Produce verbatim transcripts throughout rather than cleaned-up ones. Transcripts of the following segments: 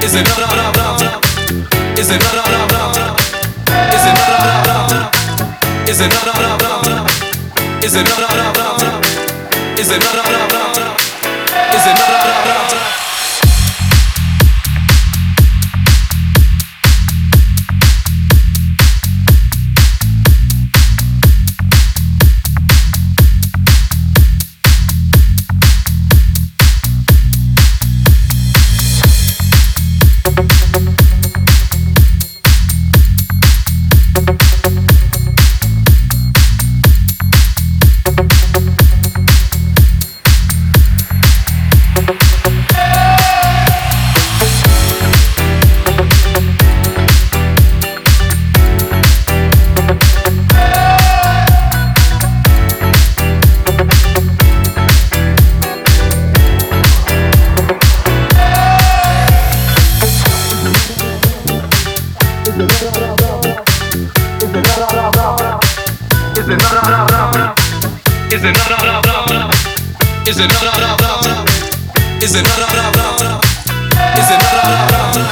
Is it ra ra ra ra? Is it ra ra ra ra? Is it ra ra ra ra? Is it ra ra ra ra? Is it ra ra ra ra? Is it ra ra ra ra? Is it ra ra ra ra? Is it ra ra ra ra? Is it ra ra ra ra? Is it ra ra ra ra? Is it ra ra ra ra? Is it ra ra ra ra?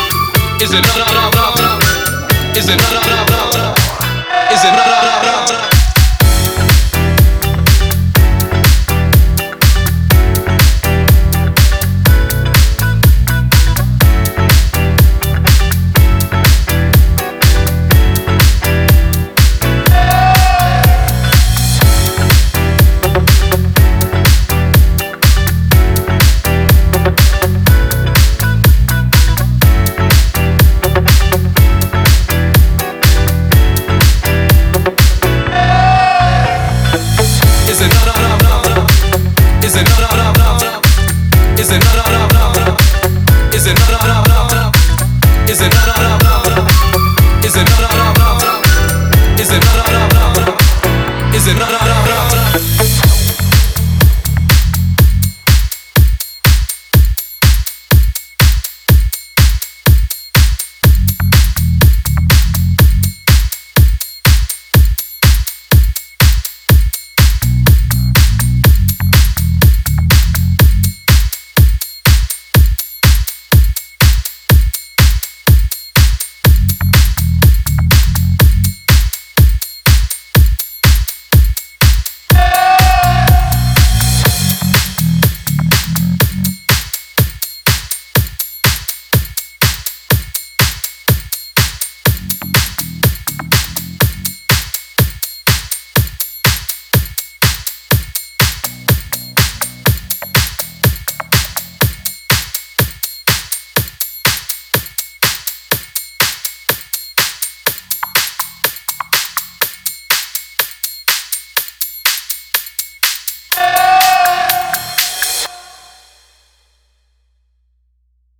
Is it